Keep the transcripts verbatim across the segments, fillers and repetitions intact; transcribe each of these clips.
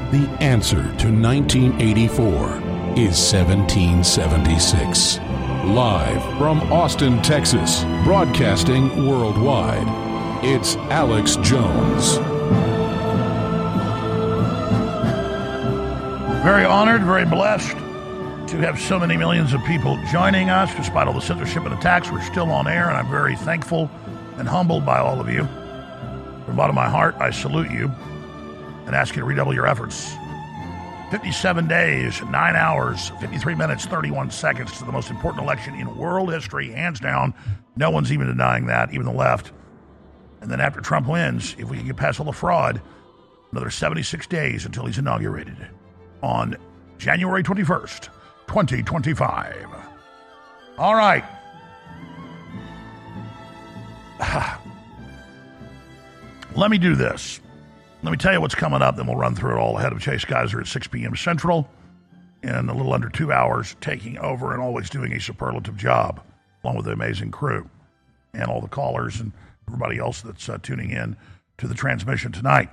The answer to nineteen eighty-four is seventeen seventy-six. Live from Austin, Texas, broadcasting worldwide, it's Alex Jones. Very honored, very blessed to have so many millions of people joining us. Despite all the censorship and attacks, we're still on air, and I'm very thankful and humbled by all of you. From the bottom of my heart, I salute you and ask you to redouble your efforts. fifty-seven days, nine hours, fifty-three minutes, thirty-one seconds to the most important election in world history, hands down. No one's even denying that, even the left. And then after Trump wins, if we can get past all the fraud, another seventy-six days until he's inaugurated on January twenty-first, twenty twenty-five. All right. Let me do this. Let me tell you what's coming up, then we'll run through it all ahead of Chase Geiser at six p.m. Central in a little under two hours, taking over and always doing a superlative job, along with the amazing crew and all the callers and everybody else that's uh, tuning in to the transmission tonight.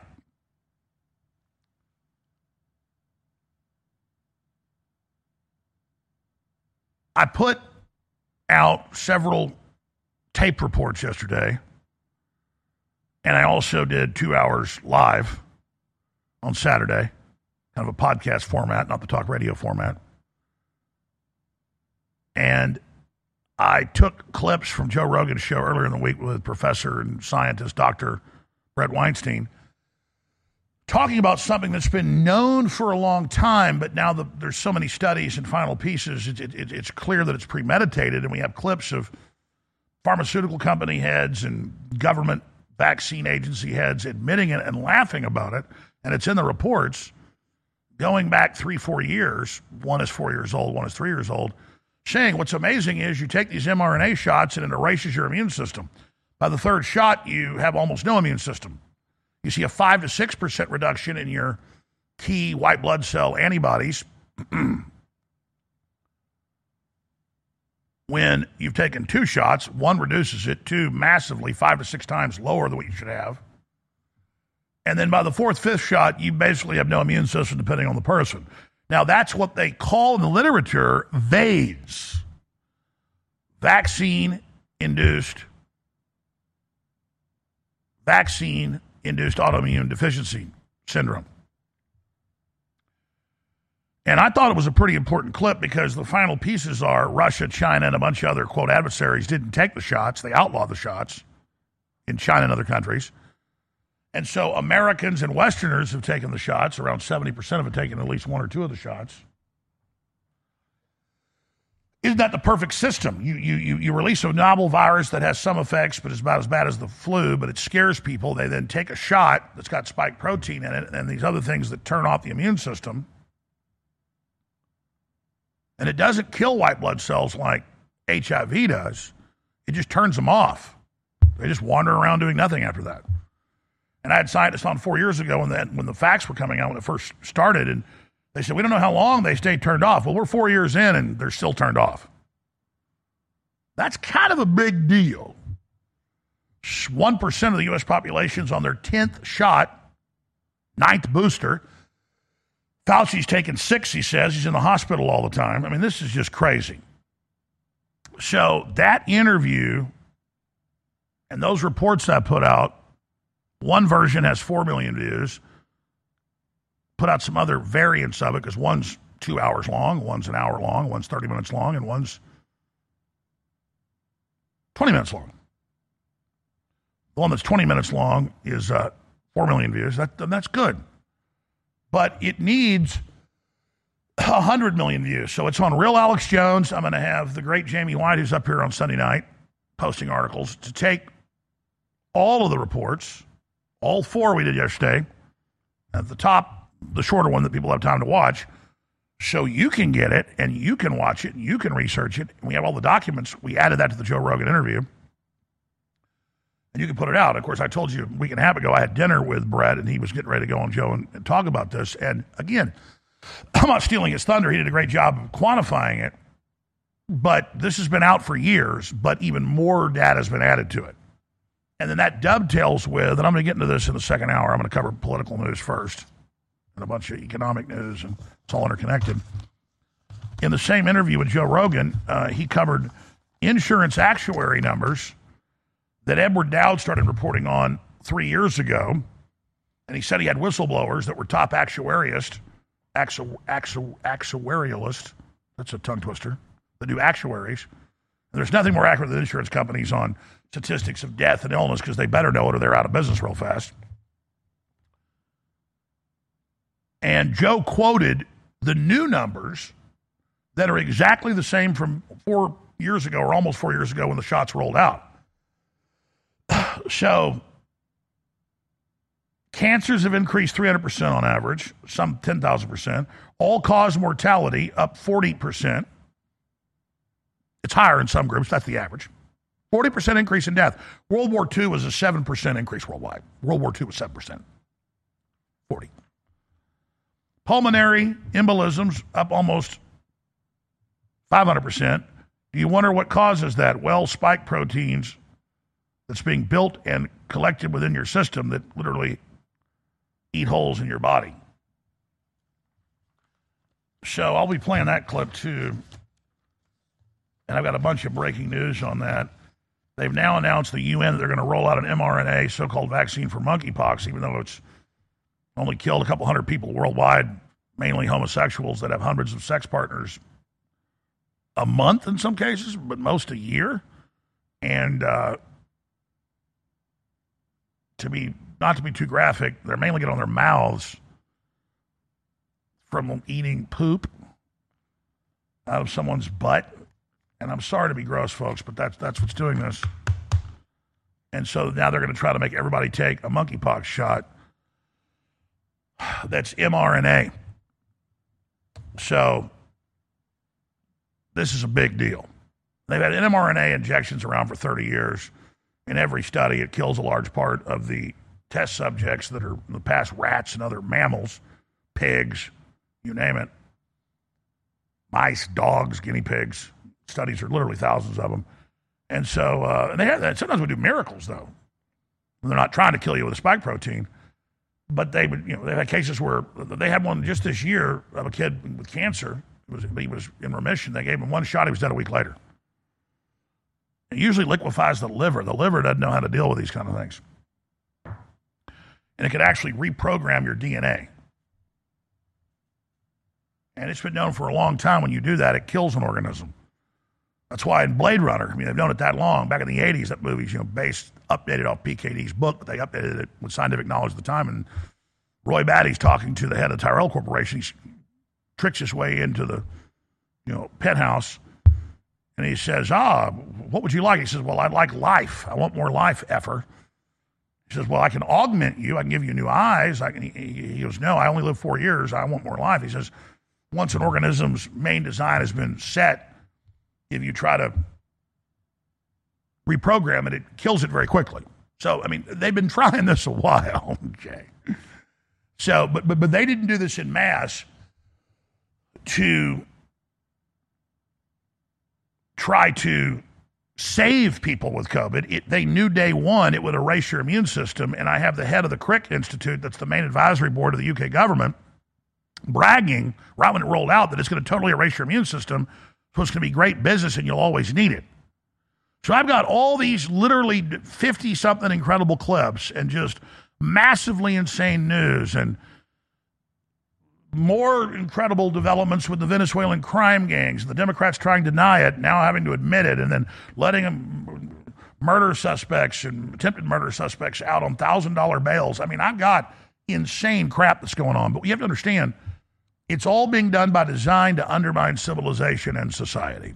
I put out several tape reports yesterday, and I also did two hours live on Saturday, kind of a podcast format, not the talk radio format. And I took clips from Joe Rogan's show earlier in the week with professor and scientist Doctor Brett Weinstein, talking about something that's been known for a long time, but now the, there's so many studies and final pieces, it, it, it's clear that it's premeditated, and we have clips of pharmaceutical company heads and government vaccine agency heads admitting it and laughing about it, and it's in the reports, going back three, four years, one is four years old, one is three years old, saying what's amazing is you take these mRNA shots and it erases your immune system. By the third shot, you have almost no immune system. You see a five to six percent reduction in your key white blood cell antibodies when you've taken two shots. One reduces it, two massively, five to six times lower than what you should have. And then by the fourth, fifth shot, you basically have no immune system depending on the person. Now, that's what they call in the literature V A I D S, vaccine-induced vaccine induced autoimmune deficiency syndrome. And I thought it was a pretty important clip because the final pieces are Russia, China, and a bunch of other, quote, adversaries didn't take the shots. They outlawed the shots in China and other countries. And so Americans and Westerners have taken the shots. Around seventy percent of it taken at least one or two of the shots. Isn't that the perfect system? You, you, you, you release a novel virus that has some effects, but is about as bad as the flu, but it scares people. They then take a shot that's got spike protein in it and these other things that turn off the immune system. And it doesn't kill white blood cells like H I V does. It just turns them off. They just wander around doing nothing after that. And I had scientists on four years ago when the, when the facts were coming out when it first started, and they said, we don't know how long they stayed turned off. Well, we're four years in, and they're still turned off. That's kind of a big deal. one percent of the U S population's on their tenth shot, ninth booster. Fauci's taken six, he says. He's in the hospital all the time. I mean, this is just crazy. So that interview and those reports I put out, one version has four million views. Put out some other variants of it because one's two hours long, one's an hour long, one's thirty minutes long, and one's twenty minutes long. The one that's twenty minutes long is uh, four million views. That, that's good. But it needs one hundred million views. So it's on Real Alex Jones. I'm going to have the great Jamie White, who's up here on Sunday night, posting articles, to take all of the reports, all four we did yesterday, at the top, the shorter one that people have time to watch, so you can get it and you can watch it and you can research it. And we have all the documents. We added that to the Joe Rogan interview. And you can put it out. Of course, I told you a week and a half ago I had dinner with Brett, and he was getting ready to go on Joe and, and talk about this. And again, I'm not stealing his thunder. He did a great job of quantifying it. But this has been out for years, but even more data has been added to it. And then that dovetails with, and I'm going to get into this in the second hour. I'm going to cover political news first. and a bunch of economic news, and it's all interconnected. In the same interview with Joe Rogan, uh, he covered insurance actuary numbers that Edward Dowd started reporting on three years ago. And he said he had whistleblowers that were top actuarialists, actu, actu, actuarialists, that's a tongue twister, that do actuaries. And there's nothing more accurate than insurance companies on statistics of death and illness because they better know it or they're out of business real fast. And Joe quoted the new numbers that are exactly the same from four years ago or almost four years ago when the shots rolled out. So cancers have increased three hundred percent on average, some ten thousand percent. All-cause mortality up forty percent. It's higher in some groups. That's the average. forty percent increase in death. World War Two was a seven percent increase worldwide. World War Two was seven percent. forty. Pulmonary embolisms up almost five hundred percent. Do you wonder what causes that? Well, spike proteins that's being built and collected within your system that literally eat holes in your body. So I'll be playing that clip too. And I've got a bunch of breaking news on that. They've now announced the U N that they're going to roll out an mRNA so-called vaccine for monkeypox, even though it's only killed a couple hundred people worldwide, mainly homosexuals that have hundreds of sex partners a month in some cases, but most a year. And uh, to be not to be too graphic, they're mainly getting on their mouths from eating poop out of someone's butt. And I'm sorry to be gross, folks, but that's that's what's doing this. And so now they're going to try to make everybody take a monkeypox shot that's mRNA. So this is a big deal. They've had mRNA injections around for thirty years. In every study, it kills a large part of the test subjects that are in the past rats and other mammals, pigs, you name it, mice, dogs, guinea pigs. Studies are literally thousands of them. And so uh, and they have that. Sometimes we do miracles, though. They're not trying to kill you with a spike protein. But they would, you know, they had cases where they had one just this year of a kid with cancer. It was, he was in remission. They gave him one shot. He was dead a week later. It usually liquefies the liver. The liver doesn't know how to deal with these kind of things. And it could actually reprogram your D N A. And it's been known for a long time when you do that, it kills an organism. That's why in Blade Runner, I mean, they've known it that long. Back in the eighties, that movie's, you know, based, updated off P K D's book, but they updated it with scientific knowledge at the time. And Roy Batty's talking to the head of Tyrell Corporation. He tricks his way into the, you know, penthouse. And he says, ah, what would you like? He says, well, I'd like life. I want more life, effer. He says, well, I can augment you. I can give you new eyes. I can, he, he goes, no, I only live four years. I want more life. He says, once an organism's main design has been set, if you try to reprogram it, it kills it very quickly. So, I mean, they've been trying this a while. Okay. So, but, but, but they didn't do this in mass to try to save people with COVID. It, they knew day one it would erase your immune system. And I have the head of the Crick Institute, that's the main advisory board of the U K government, bragging right when it rolled out that it's going to totally erase your immune system. So it's going to be great business and you'll always need it. So I've got all these literally fifty-something incredible clips and just massively insane news and more incredible developments with the Venezuelan crime gangs. The Democrats trying to deny it, now having to admit it, and then letting them murder suspects and attempted murder suspects out on one thousand dollars bails. I mean, I've got insane crap that's going on. But you have to understand, it's all being done by design to undermine civilization and society.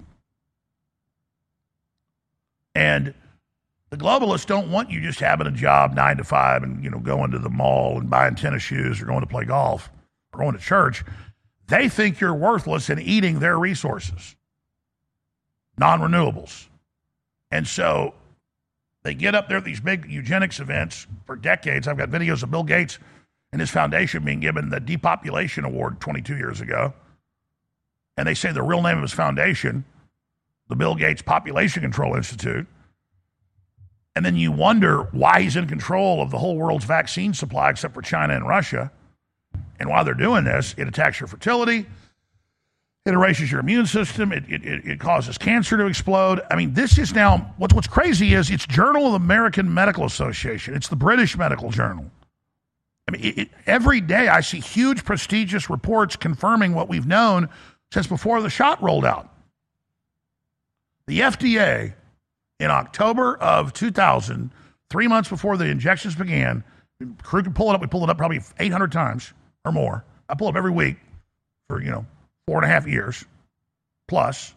And the globalists don't want you just having a job nine to five and, you know, going to the mall and buying tennis shoes or going to play golf or going to church. They think you're worthless and eating their resources, non-renewables. And so they get up there at these big eugenics events for decades. I've got videos of Bill Gates and his foundation being given the Depopulation Award twenty-two years ago. And they say the real name of his foundation, the Bill Gates Population Control Institute. And then you wonder why he's in control of the whole world's vaccine supply except for China and Russia. And while they're doing this, it attacks your fertility. It erases your immune system. It, it, it causes cancer to explode. I mean, this is now, what's, what's crazy is it's Journal of the American Medical Association. It's the British Medical Journal. I mean, it, it, every day I see huge, prestigious reports confirming what we've known since before the shot rolled out. The F D A, in October of two thousand, three months before the injections began, crew can pull it up. We pulled it up probably eight hundred times or more. I pull it up every week for, you know, four and a half years plus.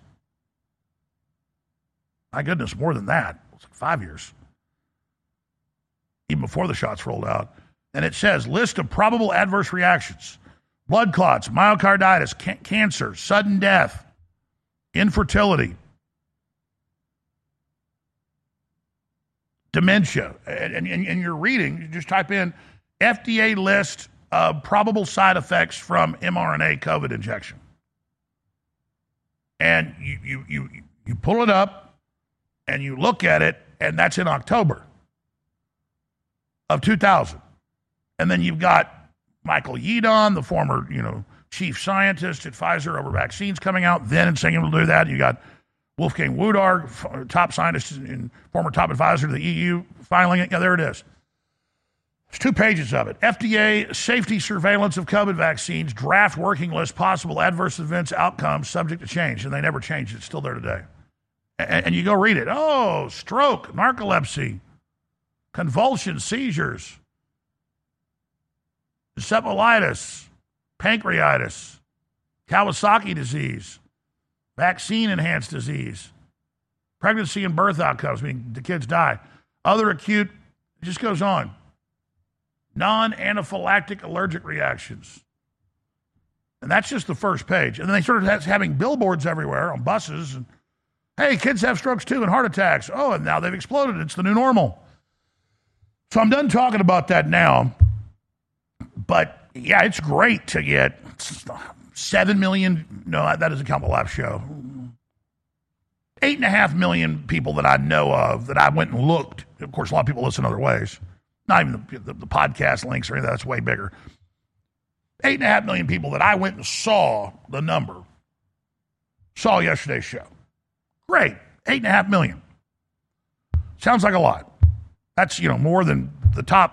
My goodness, more than that. It's like five years. Even before the shots rolled out. And it says, list of probable adverse reactions. Blood clots, myocarditis, ca- cancer, sudden death, infertility, dementia. And, and, and you're reading, you just type in F D A list of probable side effects from mRNA COVID injection. And you, you, you, you pull it up and you look at it, and that's in October of two thousand. And then you've got Michael Yeadon, the former, you know, chief scientist at Pfizer over vaccines, coming out then and saying he'll do that. You got Wolfgang Wodarg, top scientist and former top advisor to the E U, filing it. Yeah, there it is. There's two pages of it. F D A safety surveillance of COVID vaccines, draft working list, possible adverse events, outcomes, subject to change. And they never changed it. It's still there today. And, and you go read it. Oh, stroke, narcolepsy, convulsions, seizures, encephalitis, pancreatitis, Kawasaki disease, vaccine-enhanced disease, pregnancy and birth outcomes, meaning the kids die, other acute, it just goes on. Non-anaphylactic allergic reactions. And that's just the first page. And then they started having billboards everywhere on buses. And, hey, kids have strokes too and heart attacks. Oh, and now they've exploded. It's the new normal. So I'm done talking about that now. But, yeah, it's great to get seven million. No, that doesn't count the live show. Eight and a half million people that I know of that I went and looked. Of course, a lot of people listen other ways. Not even the, the, the podcast links or anything. That's way bigger. Eight and a half million people that I went and saw the number. Saw yesterday's show. Great. Eight and a half million. Sounds like a lot. That's, you know, more than the top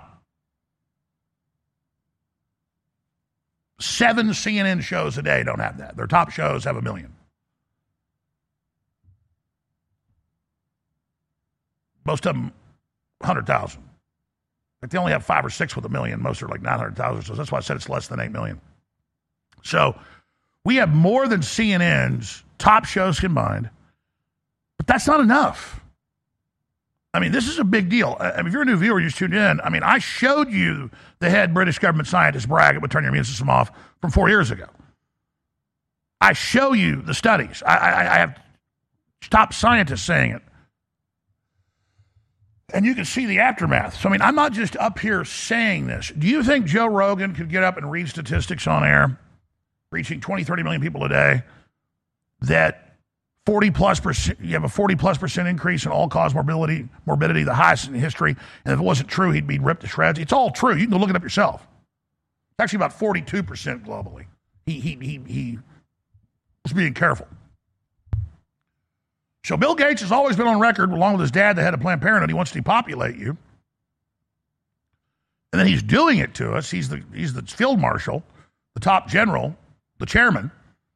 seven C N N shows a day don't have that. Their top shows have a million. Most of them, one hundred thousand. Like they only have five or six with a million. Most are like nine hundred thousand. So that's why I said it's less than eight million. So we have more than C N N's top shows combined. But that's not enough. I mean, this is a big deal. I mean, if you're a new viewer, you just tuned in. I mean, I showed you the head British government scientist brag it would turn your immune system off from four years ago. I show you the studies. I, I, I have top scientists saying it. And you can see the aftermath. So, I mean, I'm not just up here saying this. Do you think Joe Rogan could get up and read statistics on air, reaching twenty, thirty million people a day, that forty plus percent, you have a forty plus percent increase in all-cause morbidity, morbidity, the highest in history, and if it wasn't true, he'd be ripped to shreds? It's all true. You can go look it up yourself. It's actually about forty-two percent globally. He, he, he, he was being careful. So Bill Gates has always been on record, along with his dad, the head of Planned Parenthood. He wants to depopulate you. And then he's doing it to us. He's the, he's the field marshal, the top general, the chairman.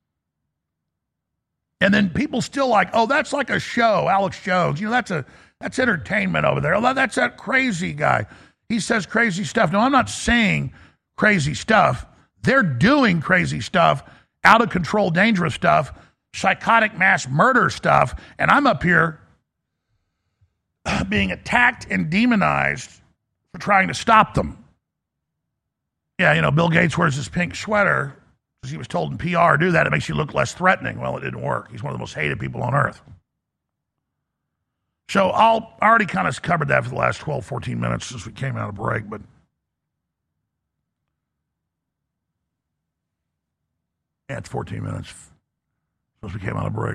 And then people still like, oh, that's like a show, Alex Jones. You know, that's a that's entertainment over there. Oh, that's that crazy guy. He says crazy stuff. No, I'm not saying crazy stuff. They're doing crazy stuff, out of control, dangerous stuff, psychotic mass murder stuff, and I'm up here being attacked and demonized for trying to stop them. Yeah, you know, Bill Gates wears this pink sweater because he was told in P R, do that, it makes you look less threatening. Well, it didn't work. He's one of the most hated people on earth. So I'll I already kind of covered that for the last twelve, fourteen minutes since we came out of break, but yeah, it's fourteen minutes. As we came out of break.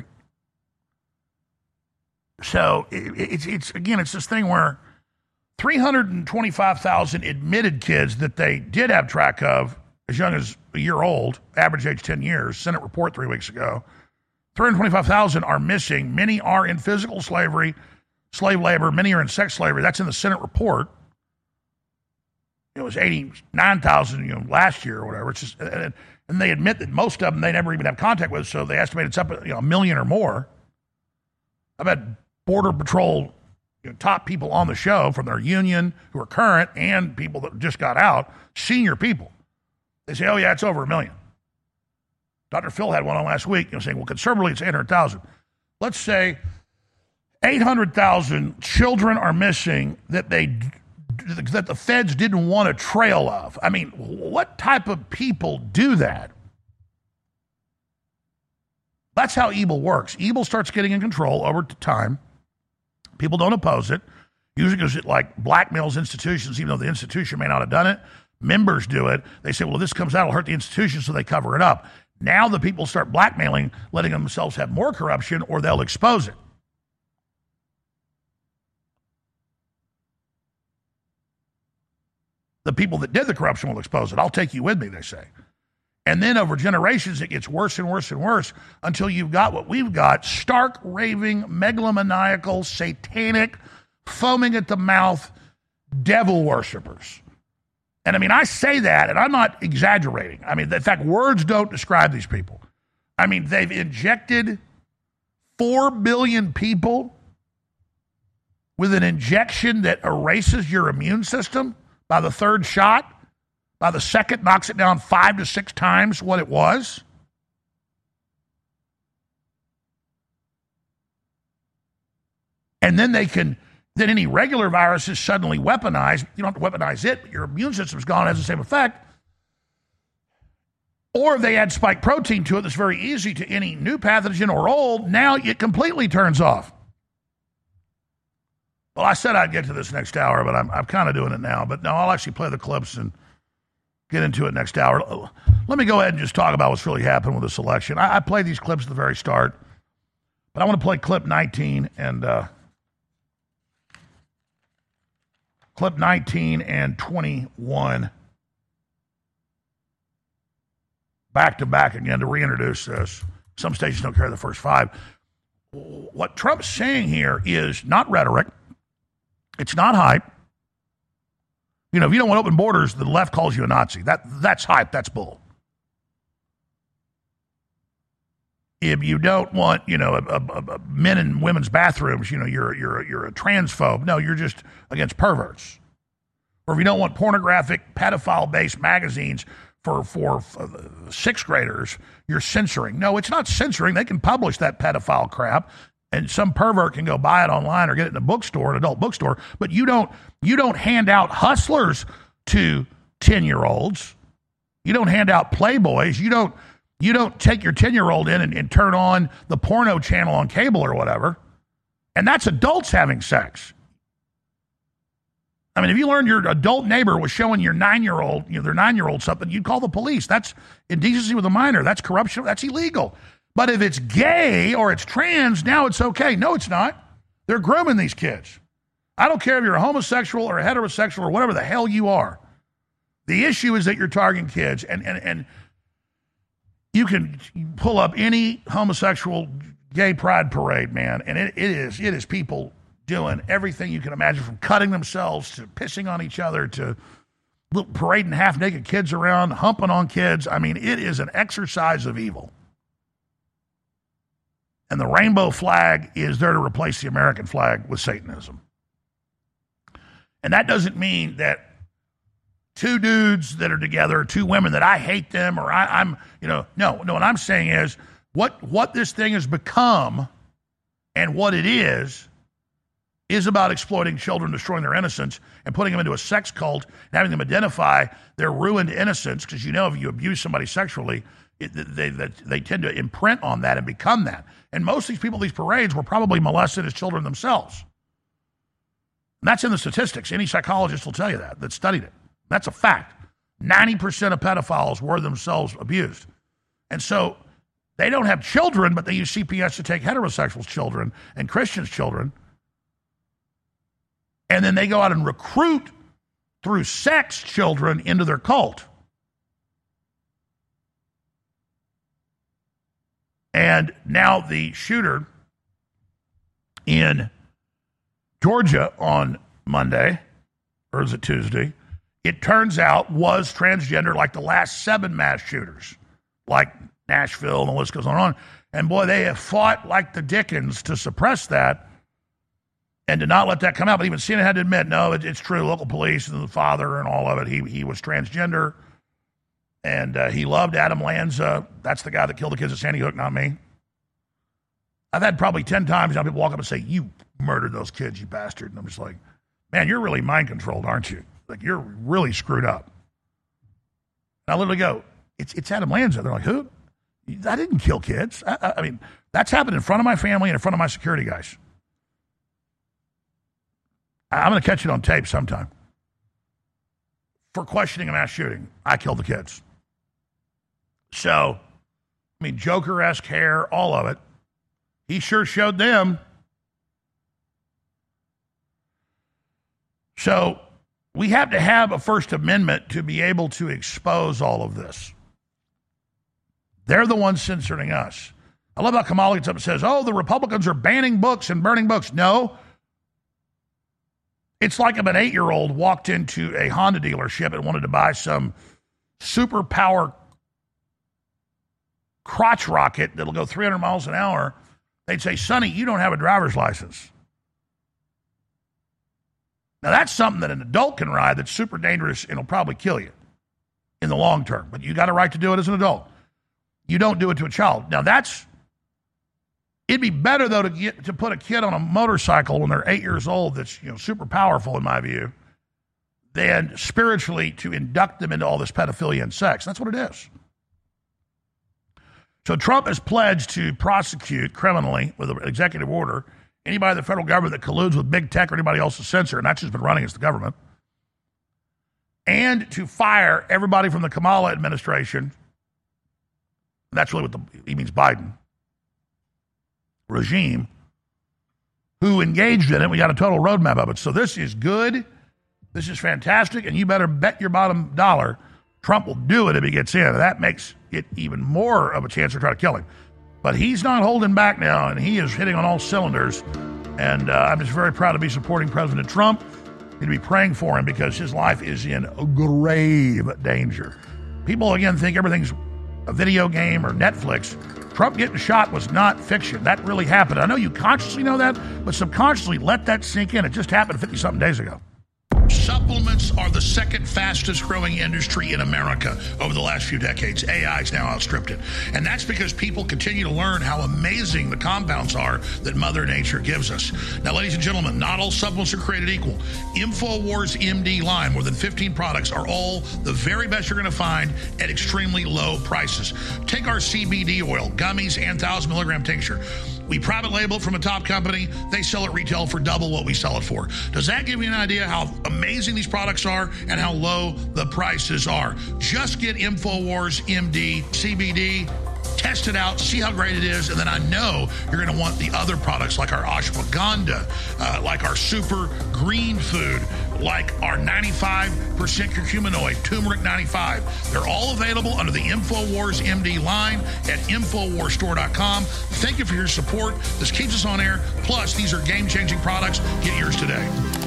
So it, it's, it's again, it's this thing where three hundred twenty-five thousand admitted kids that they did have track of as young as a year old, average age ten years, Senate report three weeks ago. three hundred twenty-five thousand are missing. Many are in physical slavery, slave labor. Many are in sex slavery. That's in the Senate report. It was eighty-nine thousand, you know, last year or whatever. It's just, and, and they admit that most of them they never even have contact with, so they estimate it's up, you know, a million or more. I've had Border Patrol, you know, top people on the show from their union who are current and people that just got out, senior people. They say, oh, yeah, it's over a million. Doctor Phil had one on last week, you know, saying, well, conservatively, it's eight hundred thousand. Let's say eight hundred thousand children are missing that they that the feds didn't want a trail of. I mean, what type of people do that? That's how evil works. Evil starts getting in control over time. People don't oppose it. Usually because it like blackmails institutions, even though the institution may not have done it. Members do it. They say, well, if this comes out, it'll hurt the institution, so they cover it up. Now the people start blackmailing, letting themselves have more corruption, or they'll expose it. The people that did the corruption will expose it. I'll take you with me, they say. And then over generations, it gets worse and worse and worse until you've got what we've got, stark, raving, megalomaniacal, satanic, foaming at the mouth, devil worshipers. And I mean, I say that, and I'm not exaggerating. I mean, in fact, words don't describe these people. I mean, they've injected four billion people with an injection that erases your immune system by the third shot. By the second, knocks it down five to six times what it was. And then they can, then any regular virus is suddenly weaponized. You don't have to weaponize it, but your immune system's gone, has the same effect. Or if they add spike protein to it, that's very easy to any new pathogen or old, now it completely turns off. Well, I said I'd get to this next hour, but I'm, I'm kind of doing it now. But no, I'll actually play the clips and get into it next hour. Let me go ahead and just talk about what's really happened with this election. I, I played these clips at the very start, but I want to play clip nineteen and uh, clip nineteen and twenty-one back to back again to reintroduce this. Some stations don't carry the first five. What Trump's saying here is not rhetoric. It's not hype. You know, if you don't want open borders, the left calls you a Nazi. That that's hype. That's bull. If you don't want, you know, a, a, a men and women's bathrooms, you know, you're you're you're a transphobe. No, you're just against perverts. Or if you don't want pornographic, pedophile-based magazines for for uh, sixth graders, you're censoring. No, it's not censoring. They can publish that pedophile crap. And some pervert can go buy it online or get it in a bookstore, an adult bookstore. But you don't you don't hand out hustlers to ten-year-olds. You don't hand out Playboys. You don't you don't take your ten-year-old in and, and turn on the porno channel on cable or whatever. And that's adults having sex. I mean, if you learned your adult neighbor was showing your nine-year-old, you know, their nine-year-old something, you'd call the police. That's indecency with a minor. That's corruption. That's illegal. But if it's gay or it's trans, now it's okay. No, it's not. They're grooming these kids. I don't care if you're a homosexual or a heterosexual or whatever the hell you are. The issue is that you're targeting kids. And, and, and you can pull up any homosexual gay pride parade, man, and it, it is it is people doing everything you can imagine, from cutting themselves to pissing on each other to parading half-naked kids around, humping on kids. I mean, it is an exercise of evil. And the rainbow flag is there to replace the American flag with Satanism. And that doesn't mean that two dudes that are together, two women that I hate them, or I, I'm, you know, no, no, what I'm saying is what, what this thing has become and what it is, is about exploiting children, destroying their innocence, and putting them into a sex cult and having them identify their ruined innocence. Because you know, if you abuse somebody sexually, it, they, they, they tend to imprint on that and become that. And most of these people at these parades were probably molested as children themselves. And that's in the statistics. Any psychologist will tell you that, that studied it. That's a fact. ninety percent of pedophiles were themselves abused. And so they don't have children, but they use C P S to take heterosexual children and Christians' children. And then they go out and recruit through sex children into their cult. And now the shooter in Georgia on Monday, or is it Tuesday, it turns out was transgender like the last seven mass shooters, like Nashville, and the list goes on and on. And boy, they have fought like the Dickens to suppress that and to not let that come out. But even C N N had to admit, no, it, it's true. Local police and the father and all of it, he he was transgender. And uh, he loved Adam Lanza. That's the guy that killed the kids at Sandy Hook, not me. I've had probably ten times now people walk up and say, you murdered those kids, you bastard. And I'm just like, man, you're really mind controlled, aren't you? Like, you're really screwed up. And I literally go, it's it's Adam Lanza. They're like, who? I didn't kill kids. I, I, I mean, that's happened in front of my family and in front of my security guys. I'm going to catch it on tape sometime. For questioning a mass shooting, I killed the kids. So, I mean, Joker-esque hair, all of it. He sure showed them. So, we have to have a First Amendment to be able to expose all of this. They're the ones censoring us. I love how Kamala gets up and says, oh, the Republicans are banning books and burning books. No. It's like if an eight-year-old walked into a Honda dealership and wanted to buy some superpower crotch rocket that'll go three hundred miles an hour. They'd say, Sonny, you don't have a driver's license. Now, that's something that an adult can ride that's super dangerous and will probably kill you in the long term. But you got a right to do it as an adult. You don't do it to a child. Now, that's, it'd be better, though, to get to put a kid on a motorcycle when they're eight years old that's, you know, super powerful, in my view, than spiritually to induct them into all this pedophilia and sex. That's what it is. So Trump has pledged to prosecute criminally with an executive order anybody in the federal government that colludes with big tech or anybody else to censor, and that's just been running as the government, and to fire everybody from the Kamala administration. That's really what the, he means Biden regime, who engaged in it. We got a total roadmap of it. So this is good. This is fantastic. And you better bet your bottom dollar Trump will do it if he gets in. That makes it even more of a chance to try to kill him. But he's not holding back now, and he is hitting on all cylinders. And uh, I'm just very proud to be supporting President Trump and to be praying for him because his life is in grave danger. People, again, think everything's a video game or Netflix. Trump getting shot was not fiction. That really happened. I know you consciously know that, but subconsciously let that sink in. It just happened fifty-something days ago. Supplements are the second fastest growing industry in America over the last few decades. A I has now outstripped it. And that's because people continue to learn how amazing the compounds are that Mother Nature gives us. Now, ladies and gentlemen, not all supplements are created equal. InfoWars M D line, more than fifteen products, are all the very best you're going to find at extremely low prices. Take our C B D oil, gummies, and one thousand milligram tincture. We private label it from a top company. They sell it retail for double what we sell it for. Does that give you an idea how amazing these products are and how low the prices are? Just get InfoWars M D C B D. Test it out, see how great it is, and then I know you're going to want the other products like our ashwagandha, uh, like our super green food, like our ninety-five percent curcuminoid, turmeric ninety-five. They're all available under the InfoWars M D line at Infowars Store dot com. Thank you for your support. This keeps us on air. Plus, these are game-changing products. Get yours today.